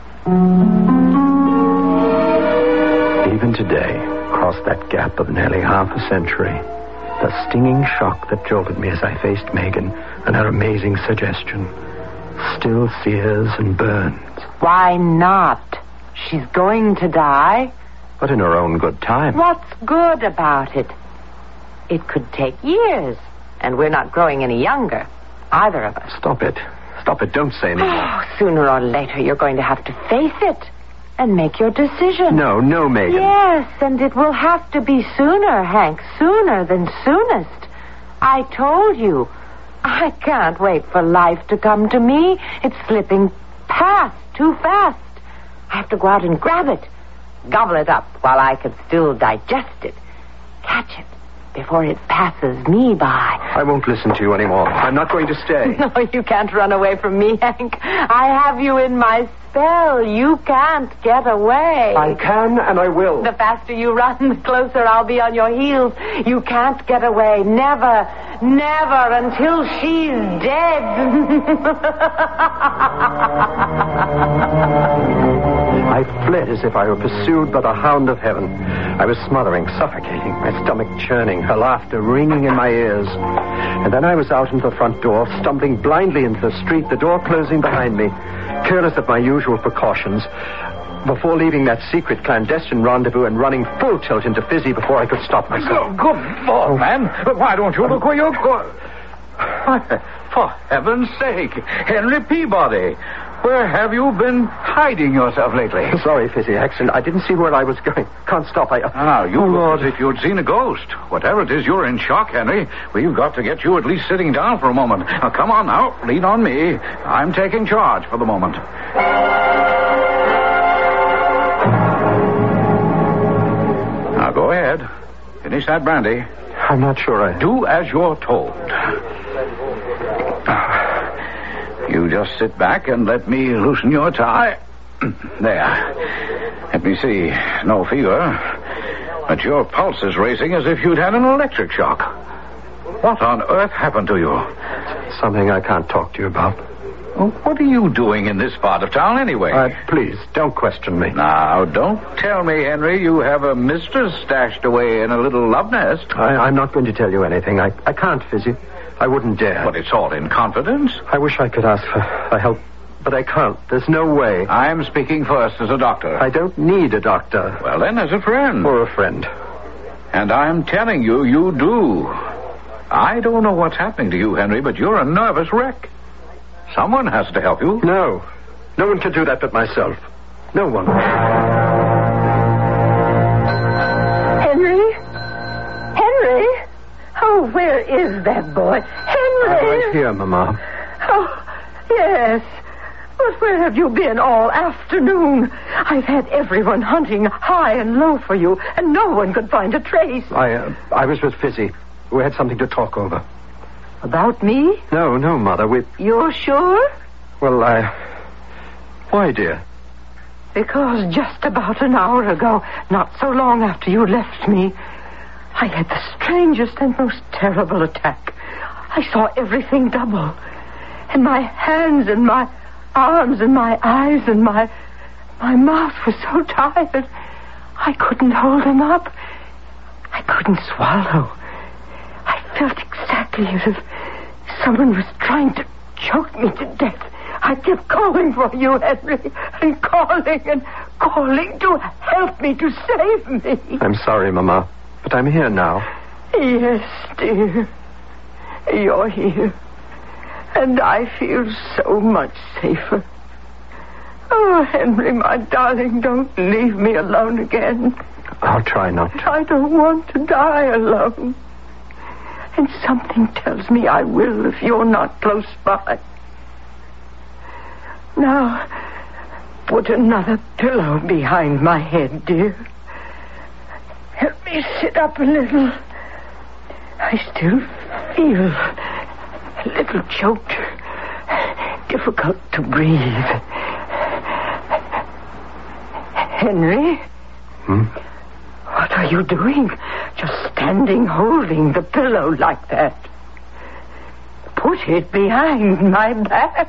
Even today, across that gap of nearly half a century, the stinging shock that jolted me as I faced Megan and her amazing suggestion still sears and burns. Why not? She's going to die. But in her own good time. What's good about it? It could take years, and we're not growing any younger, either of us. Stop it. Stop it. Don't say anything. Oh, sooner or later, you're going to have to face it and make your decision. No, Megan. Yes, and it will have to be sooner, Hank. Sooner than soonest. I told you. I can't wait for life to come to me. It's slipping past too fast. I have to go out and grab it. Gobble it up while I can still digest it. Catch it before it passes me by. I won't listen to you anymore. I'm not going to stay. No, you can't run away from me, Hank. I have you in my spell. You can't get away. I can and I will. The faster you run, the closer I'll be on your heels. You can't get away. Never, never until she's dead. I fled as if I were pursued by the hound of heaven. I was smothering, suffocating, my stomach churning, her laughter ringing in my ears. And then I was out into the front door, stumbling blindly into the street, the door closing behind me, careless of my usual precautions, before leaving that secret clandestine rendezvous and running full tilt into Fizzy before I could stop myself. Good Lord, man. Why don't you look where you're going? For heaven's sake, Henry Peabody. Where have you been hiding yourself lately? Sorry, Fizzy, accident. I didn't see where I was going. Can't stop. You look as if you'd seen a ghost. Whatever it is, you're in shock, Henry. We've got to get you at least sitting down for a moment. Now, come on now. Lean on me. I'm taking charge for the moment. Now, go ahead. Finish that brandy. I'm not sure I... Do as you're told. You just sit back and let me loosen your tie. There. Let me see. No fever. But your pulse is racing as if you'd had an electric shock. What on earth happened to you? Something I can't talk to you about. Well, what are you doing in this part of town anyway? Please, don't question me. Now, don't tell me, Henry, you have a mistress stashed away in a little love nest. I'm not going to tell you anything. I can't, Fizzy. I wouldn't dare. But it's all in confidence. I wish I could ask for help, but I can't. There's no way. I'm speaking first as a doctor. I don't need a doctor. Well, then, as a friend. Or a friend. And I'm telling you, you do. I don't know what's happening to you, Henry, but you're a nervous wreck. Someone has to help you. No. No one can do that but myself. No one. Henry? Henry? Oh, where is that boy? Henry! Right here, Mama. Oh, yes. But where have you been all afternoon? I've had everyone hunting high and low for you, and no one could find a trace. I was with Fizzy. We had something to talk over. About me? No, Mother. You're sure? Well, why, dear? Because just about an hour ago, not so long after you left me, I had the strangest and most terrible attack. I saw everything double. And my hands and my arms and my eyes and my mouth was so tired, I couldn't hold them up. I couldn't swallow. I felt exactly as if someone was trying to choke me to death. I kept calling for you, Henry, and calling to help me, to save me. I'm sorry, Mama, but I'm here now. Yes, dear. You're here. And I feel so much safer. Oh, Henry, my darling, don't leave me alone again. I'll try not to. I don't want to die alone. And something tells me I will if you're not close by. Now, put another pillow behind my head, dear. Help me sit up a little. I still feel a little choked. Difficult to breathe. Henry? What are you doing? Just standing holding the pillow like that. Put it behind my back.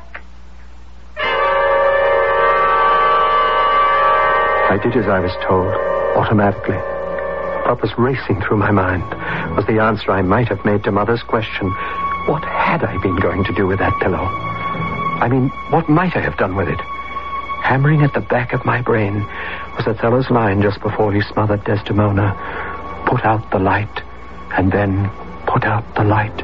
I did as I was told, automatically. What was racing through my mind was the answer I might have made to Mother's question. What had I been going to do with that pillow? I mean, what might I have done with it? Hammering at the back of my brain was Othello's line just before he smothered Desdemona. Put out the light, and then put out the light.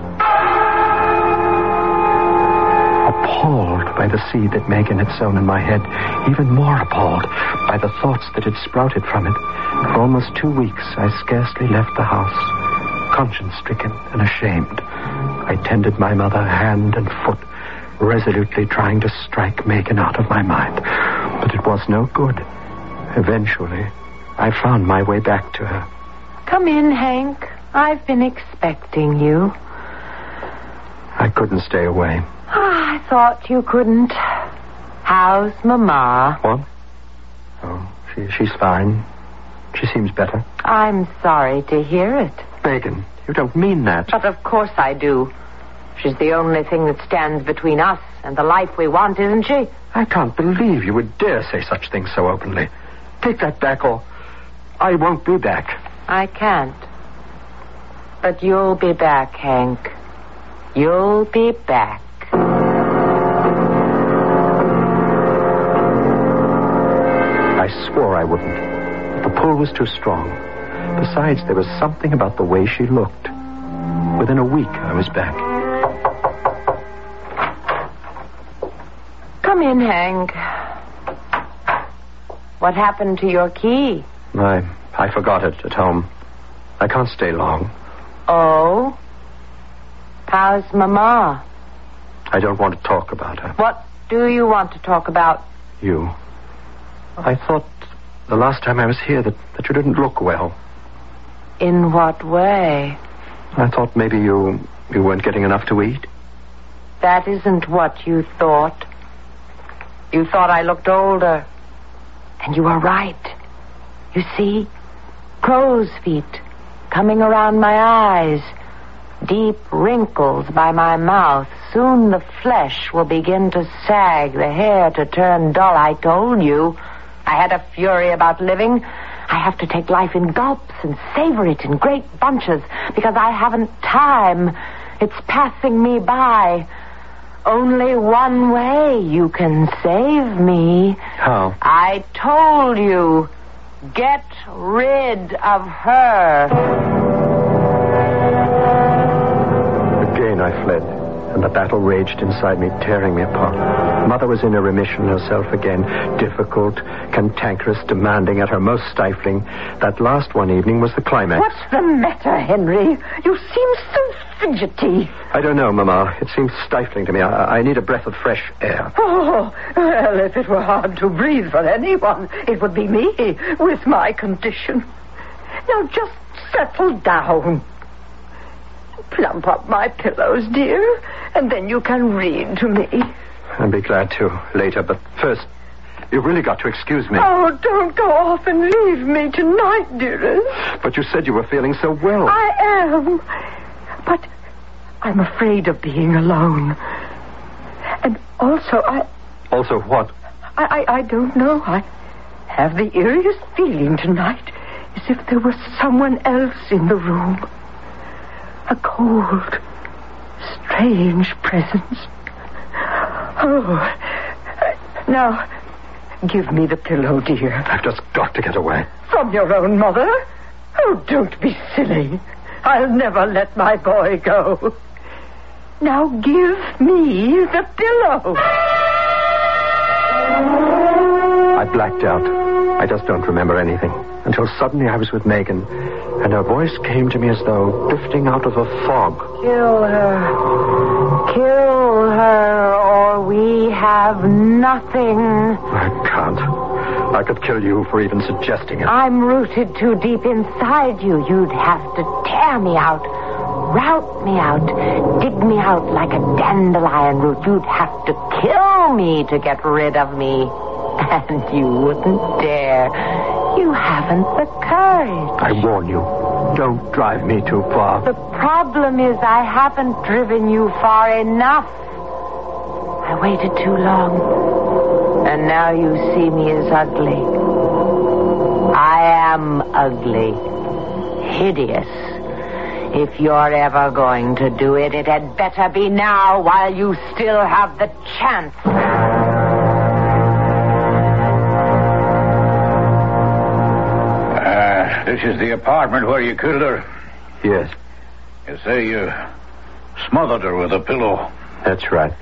Appalled by the seed that Megan had sown in my head, even more appalled by the thoughts that had sprouted from it. For almost 2 weeks, I scarcely left the house, conscience-stricken and ashamed. I tended my mother hand and foot, resolutely trying to strike Megan out of my mind. But it was no good. Eventually, I found my way back to her. Come in, Hank. I've been expecting you. I couldn't stay away. I thought you couldn't. How's Mama? What? Oh, she's fine. She seems better. I'm sorry to hear it. Megan, you don't mean that. But of course I do. She's the only thing that stands between us and the life we want, isn't she? I can't believe you would dare say such things so openly. Take that back, or I won't be back. I can't. But you'll be back, Hank. You'll be back. I swore I wouldn't. The pull was too strong. Besides, there was something about the way she looked. Within a week, I was back. Come in, Hank. What happened to your key? I forgot it at home. I can't stay long. Oh? How's Mama? I don't want to talk about her. What do you want to talk about? You. I thought the last time I was here that you didn't look well. In what way? I thought maybe you weren't getting enough to eat. That isn't what you thought. You thought I looked older. And you were right. You see? Crow's feet coming around my eyes. Deep wrinkles by my mouth. Soon the flesh will begin to sag, the hair to turn dull. I told you. I had a fury about living. I have to take life in gulps and savor it in great bunches because I haven't time. It's passing me by. Only one way you can save me. How? I told you. Get rid of her. Again I fled, and the battle raged inside me, tearing me apart. Mother was in a remission herself again, difficult, cantankerous, demanding, at her most stifling. That last one evening was the climax. What's the matter, Henry? You seem so fidgety. I don't know, Mama. It seems stifling to me. I need a breath of fresh air. Oh, well, if it were hard to breathe for anyone, it would be me, with my condition. Now, just settle down. Plump up my pillows, dear, and then you can read to me. I'll be glad to later, but first, you've really got to excuse me. Oh, don't go off and leave me tonight, dearest. But you said you were feeling so well. I am. But I'm afraid of being alone. And also, Also what? I don't know. I have the eeriest feeling tonight, as if there was someone else in the room. A cold, strange presence. Oh, now, give me the pillow, dear. I've just got to get away. From your own mother? Oh, don't be silly. I'll never let my boy go. Now give me the pillow. I blacked out. I just don't remember anything. Until suddenly I was with Megan, and her voice came to me as though drifting out of a fog. Kill her. Kill her, or we have nothing. I can't. I could kill you for even suggesting it. I'm rooted too deep inside you. You'd have to tear me out, rout me out, dig me out like a dandelion root. You'd have to kill me to get rid of me. And you wouldn't dare. You haven't the courage. I warn you, don't drive me too far. The problem is I haven't driven you far enough. I waited too long. And now you see me as ugly. I am ugly. Hideous. If you're ever going to do it, it had better be now while you still have the chance. This is the apartment where you killed her? Yes. You say you smothered her with a pillow? That's right.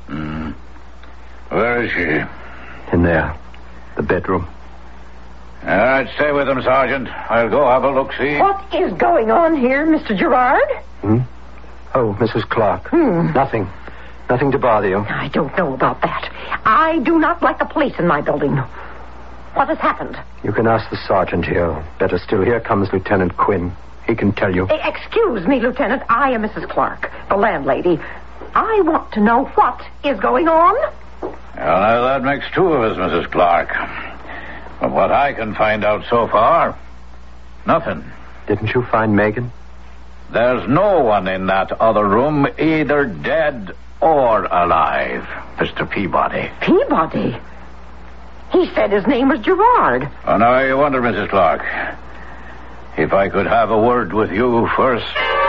Where is she? In there. The bedroom. All right, stay with him, Sergeant. I'll go have a look-see. What is going on here, Mr. Gerard? Oh, Mrs. Clark. Nothing. Nothing to bother you. I don't know about that. I do not like the police in my building. What has happened? You can ask the sergeant here. Better still, here comes Lieutenant Quinn. He can tell you. Excuse me, Lieutenant. I am Mrs. Clark, the landlady. I want to know what is going on. Well, now that makes two of us, Mrs. Clark. From what I can find out so far, nothing. Didn't you find Megan? There's no one in that other room, either dead or alive, Mr. Peabody. Peabody? He said his name was Gerard. Oh, now you wonder, Mrs. Clark, if I could have a word with you first.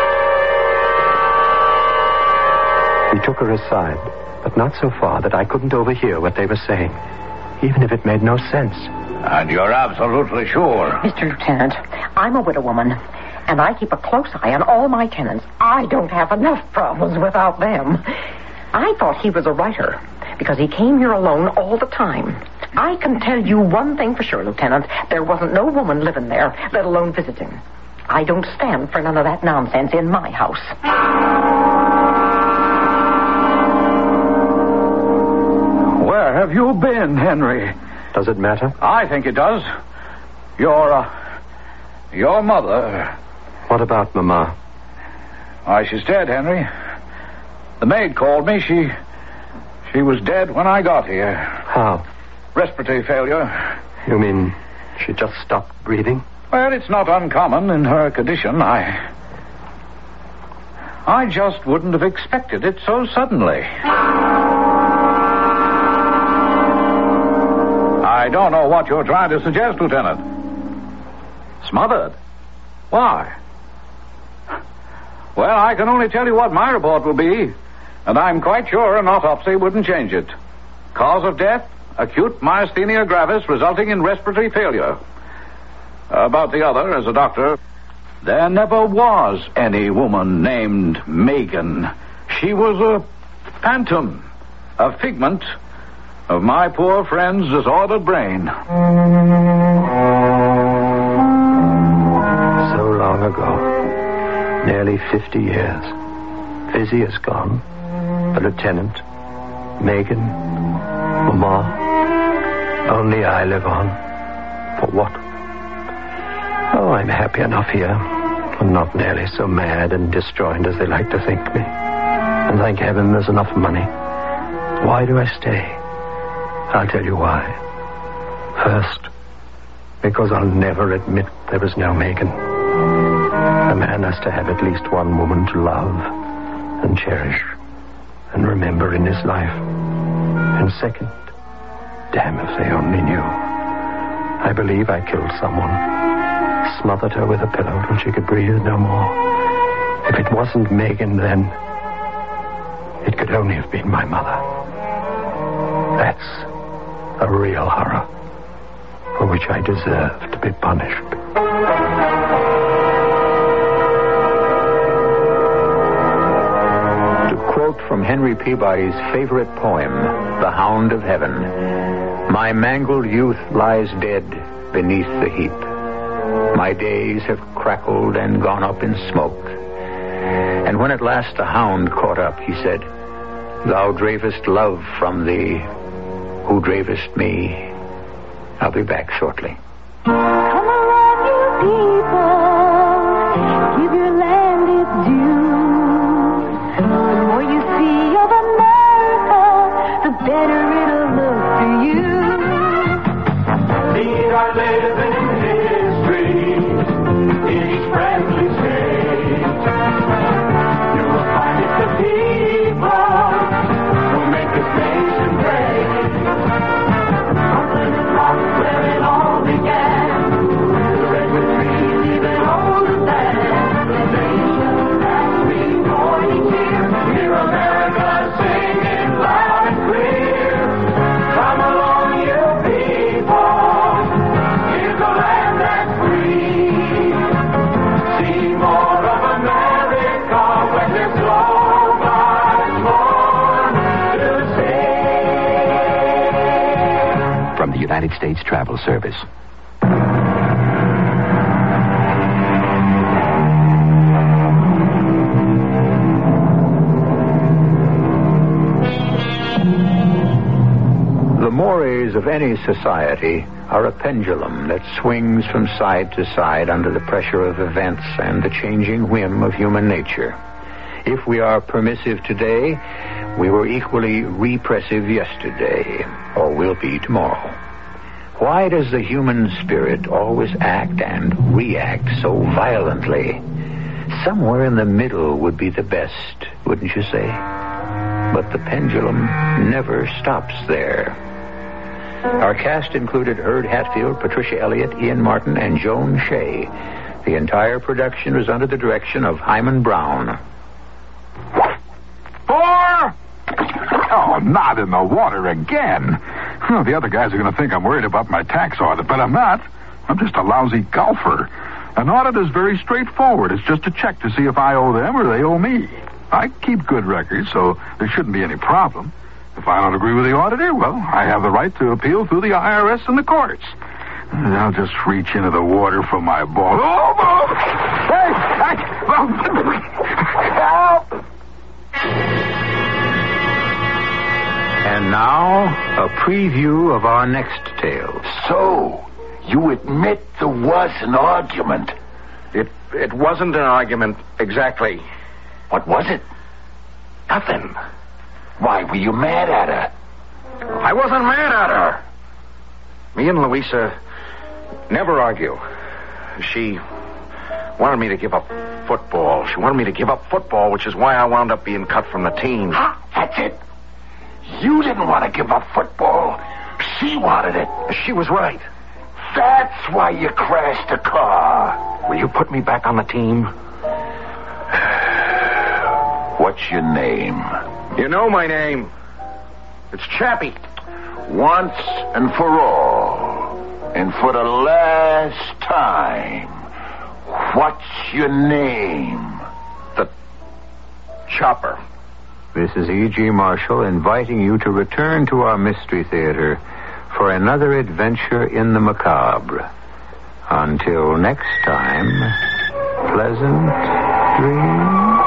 He took her aside, but not so far that I couldn't overhear what they were saying, even if it made no sense. And you're absolutely sure? Mr. Lieutenant, I'm a widow woman, and I keep a close eye on all my tenants. I don't have enough problems without them. I thought he was a writer, because he came here alone all the time. I can tell you one thing for sure, Lieutenant. There wasn't no woman living there, let alone visiting. I don't stand for none of that nonsense in my house. Where have you been, Henry? Does it matter? I think it does. Your mother. What about Mama? Why, she's dead, Henry. The maid called me. She was dead when I got here. How? Respiratory failure. You mean she just stopped breathing? Well, it's not uncommon in her condition. I just wouldn't have expected it so suddenly. I don't know what you're trying to suggest, Lieutenant. Smothered? Why? Well, I can only tell you what my report will be, and I'm quite sure an autopsy wouldn't change it. Cause of death, acute myasthenia gravis resulting in respiratory failure. About the other, as a doctor, there never was any woman named Megan. She was a phantom, a figment of my poor friend's disordered brain. So long ago. Nearly 50 years. Fizzy is gone. The lieutenant. Megan. Mama. Only I live on. For what? Oh, I'm happy enough here. I'm not nearly so mad and disjoined as they like to think me. And thank heaven there's enough money. Why do I stay? I'll tell you why. First, because I'll never admit there was no Megan. A man has to have at least one woman to love and cherish and remember in his life. And second, damn if they only knew. I believe I killed someone, smothered her with a pillow till she could breathe no more. If it wasn't Megan, then it could only have been my mother. That's a real horror for which I deserve to be punished. To quote from Henry Peabody's favorite poem, The Hound of Heaven, my mangled youth lies dead beneath the heap. My days have crackled and gone up in smoke. And when at last the hound caught up, he said, thou dravest love from thee, who dravest me. I'll be back shortly. Come along, you people, give your land its due. The more you see of America, the better it'll look to you. These are living in history, in each friendly state. You will find it's the people who make this nation great. Where it all began, the redwood trees even older than the nation that we born each year. Hear America singing loud and clear. Come along, you people, here's a land that's free. See more of America when there's so much more to say. From the United States Travel Service. The mores of any society are a pendulum that swings from side to side under the pressure of events and the changing whim of human nature. If we are permissive today, we were equally repressive yesterday, or will be tomorrow. Why does the human spirit always act and react so violently? Somewhere in the middle would be the best, wouldn't you say? But the pendulum never stops there. Our cast included Herb Hatfield, Patricia Elliott, Ian Martin, and Joan Shea. The entire production was under the direction of Hyman Brown. 4! Oh, not in the water again. Well, the other guys are going to think I'm worried about my tax audit, but I'm not. I'm just a lousy golfer. An audit is very straightforward. It's just a check to see if I owe them or they owe me. I keep good records, so there shouldn't be any problem. If I don't agree with the auditor, well, I have the right to appeal through the IRS and the courts. I'll just reach into the water for my ball. Oh, hey! Help! And now, a preview of our next tale. So, you admit there was an argument? It wasn't an argument, exactly. What was it? Nothing. Why, were you mad at her? I wasn't mad at her. Me and Louisa never argue. She wanted me to give up football. She wanted me to give up football, which is why I wound up being cut from the team. That's it. You didn't want to give up football. She wanted it. She was right. That's why you crashed the car. Will you put me back on the team? What's your name? You know my name. It's Chappie. Once and for all, and for the last time, what's your name? The Chopper. This is E.G. Marshall inviting you to return to our Mystery Theater for another adventure in the macabre. Until next time, pleasant dreams.